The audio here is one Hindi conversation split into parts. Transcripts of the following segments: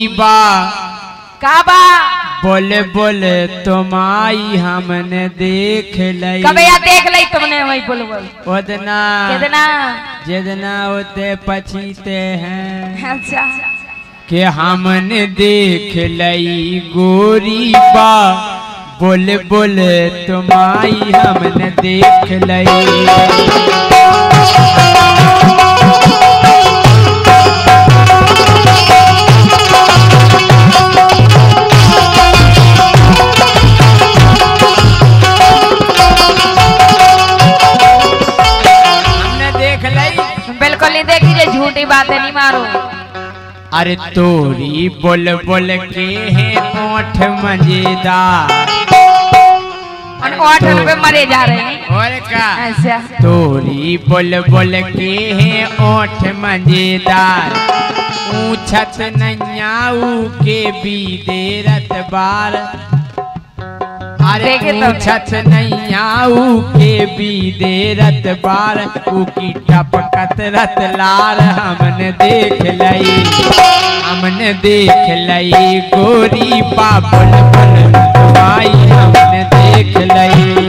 बा काबा बोले बोले तुम्हारी हमने देख लई कबे या देख लई तुमने वही बोल बोल ओदना कितना जितना होते पछीते हैं अच्छा कि हमने देख लई गोरी बा बोले बोले तुम्हारी हमने देख लई झूठी बातें नहीं मारो। अरे तोरी बोल बोल के है ओठ मजेदार ओठ पे मरे जा रहे हैं और का अच्छा तोरी बोल बोल के है ओठ मजेदार ऊंचत नैयाऊ के बीदे रत बार अरे ऊंचत नैयाऊ के बीदे रत बार उकी टपकत रत लार हमने देख लई गोरी पापल पल भाई हमने देख लई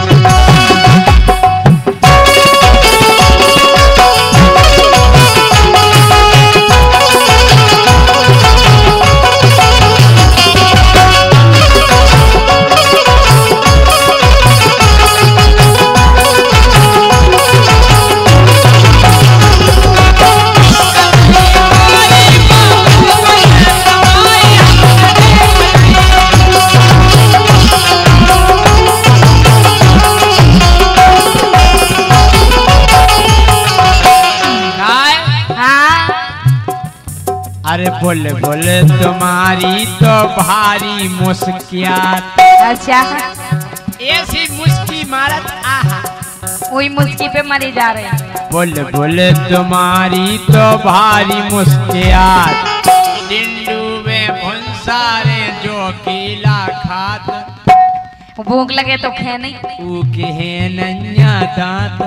अरे बोले बोले तुम्हारी तो भारी मुस्कियात अच्छा ऐसी मुस्की मारत आहा वही मुस्की पे मरे जा रहे हैं बोले बोले तुम्हारी तो भारी मुस्कियात डिंडू में भुंसारे जो कीला खात भूख लगे तो खे नहीं ऊके है नन्या दांत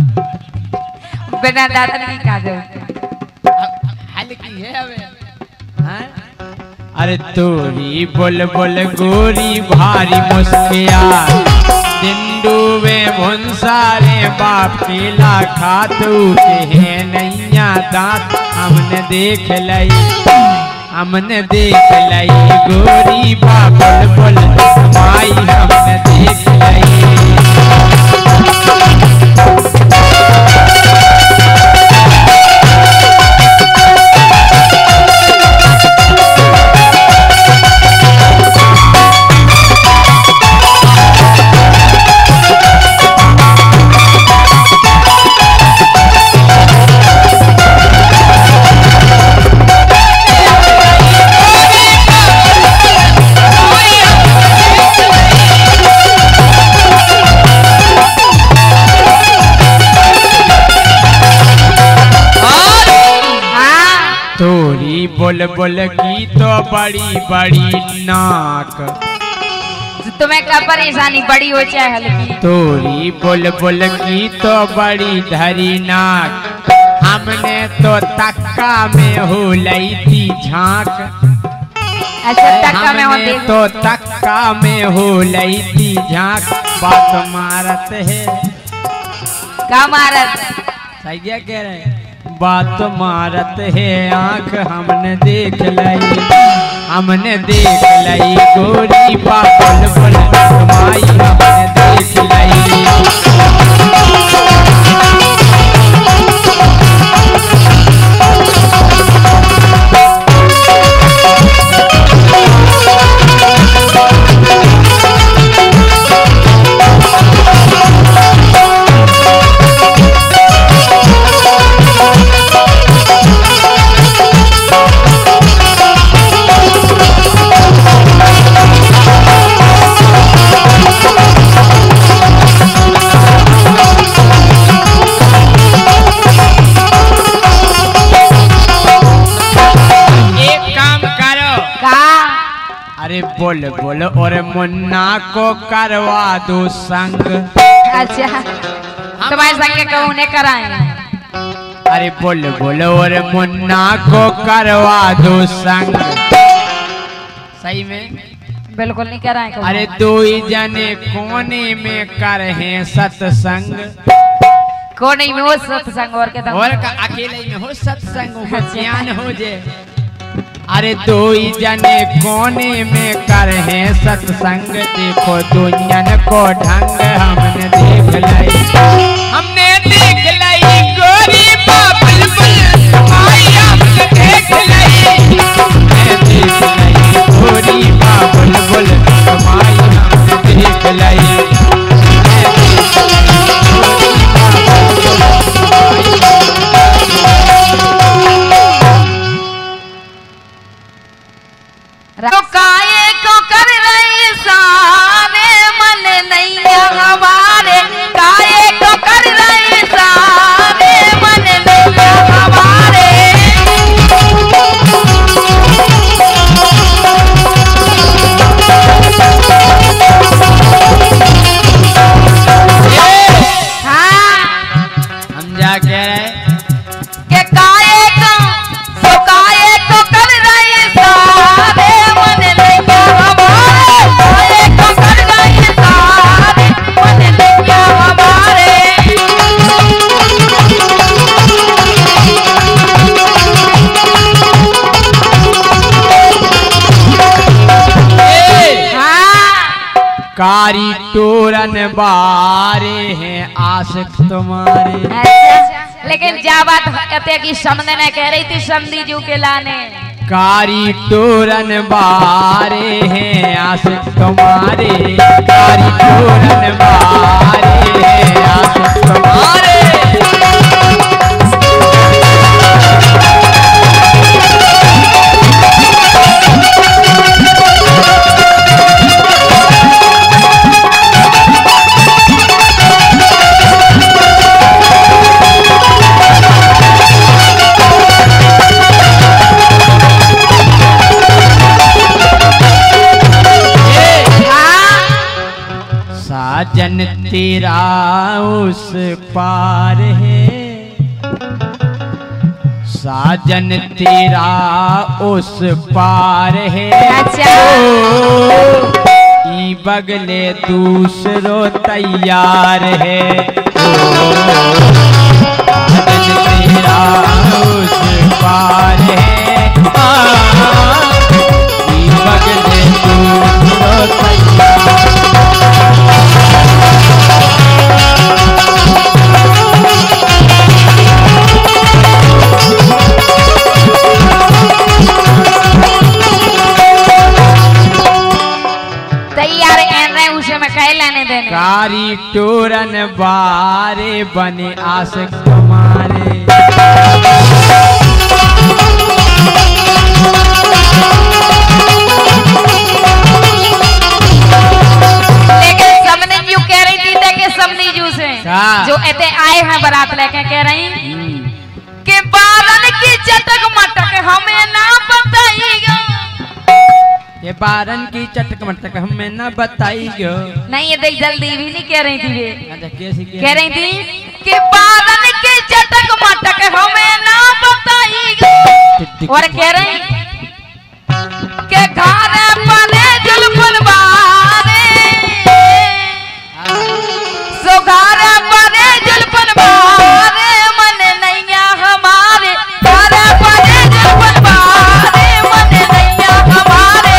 बिना दांत नहीं खा जाओ हल्की है अबे हाँ? अरे तोरी बोल बोल गोरी भारी मुस्कियात डिंडू में भुंसारे बाप केला खातू के है नैया दांत हमने देख लई गोरी बाबल बोल माई हमने देख लई तोरी बोल बोल की तो बड़ी बड़ी नाक तुम्हें क्या परेशानी बड़ी हो चाहे हल्की तोरी बोल बोल की तो बड़ी धरी नाक हमने तो तक्का में हो लई थी झांक अच्छा तक्का में हो हमने तो तक्का में हो लई थी झांक बात मारत है क्या मारत सही क्या कह रहे हैं बात मारत है आंख हमने देख लई गोरी पापल पल माई हमने देख लई अरे बोल बोल और मुन्ना को करवा दो संग अच्छा तुम्हारे संग कहूँ ने कराए अरे बोल बोल और मुन्ना को करवा दो संग। सही में बिल्कुल नहीं कह रहा है। अरे दो ही जने कोने में कर हैं सत्संग। कोने में हो सत्संग और क्या और का अकेले में हो सत्संग हो ज्ञान हो जे। अरे दो ही जने कोने में कर हैं सत्संग। देखो दुनियन को ढंग हमने देख लाई। हमने देख लाई गोरी बाबुल बुल आई हमने देख लाई। हमने देख लाई गोरी बाबुल बुल आई हमने देख लाई। तो काये को कर रही सारे मन नहीं हमारे। काये को कर रही सारे मन नहीं हमारे। हाँ हम जा कह रहे के काये को तो काये को कर रही सारे मन नहीं हमारे। काये को कर रही सारे मन नहीं हमारे। कारी टोरन बारे हैं आशिक तुम्हारे। अच्छा, लेकिन जा बात कहते कि समझने ने कह रही थी समझी जू के लाने। कारी टोरन बारे हैं आशिक तुम्हारे। कारी टोरन बारे हैं आशिक तुम्हारे। साजन तेरा उस पार है। साजन तेरा उस पार है। अच्छा। ई बगले दूसरो तैयार है। साजन तेरा उस पार है। ई बगले दूसरो तैयार। तैयार एन रहे उसे मैं कह लेने देने। कारी टोरन बारे बने आशिक तुम्हारे। लेकिन सबने यू कह रही थी कि समझी जू से जो एते आए हैं बारात लेके कह रही कि बारन की चटक मटक हमें ना बताइएगा। ये बारन की चटक मटक हमें ना बताइयो। नहीं ये देख जल्दी भी नहीं कह रही थी वे। अच्छा कैसी कह रही थी कि बारन की चटक मटक हमें ना बताइएगा। और कह रही के घारे पले जुल्फन बारे। सो घारे पले जुल्फन बारे मन नैया हमारे। घारे पले जुल्फन बारे मन नैया हमारे।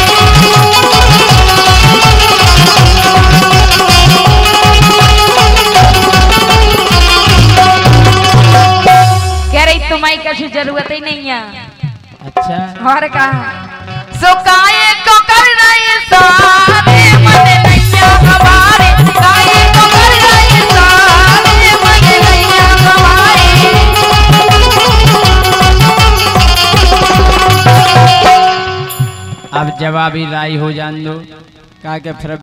कह रही तुम्हारी कैसी जरूरत ही नहीं है। अच्छा और कहा सो काये को कर रही सारे मन नैया हमारे। काये को कर रही सारे मन नैया हमारे। अब जवाबी राय हो जान दो का के फिर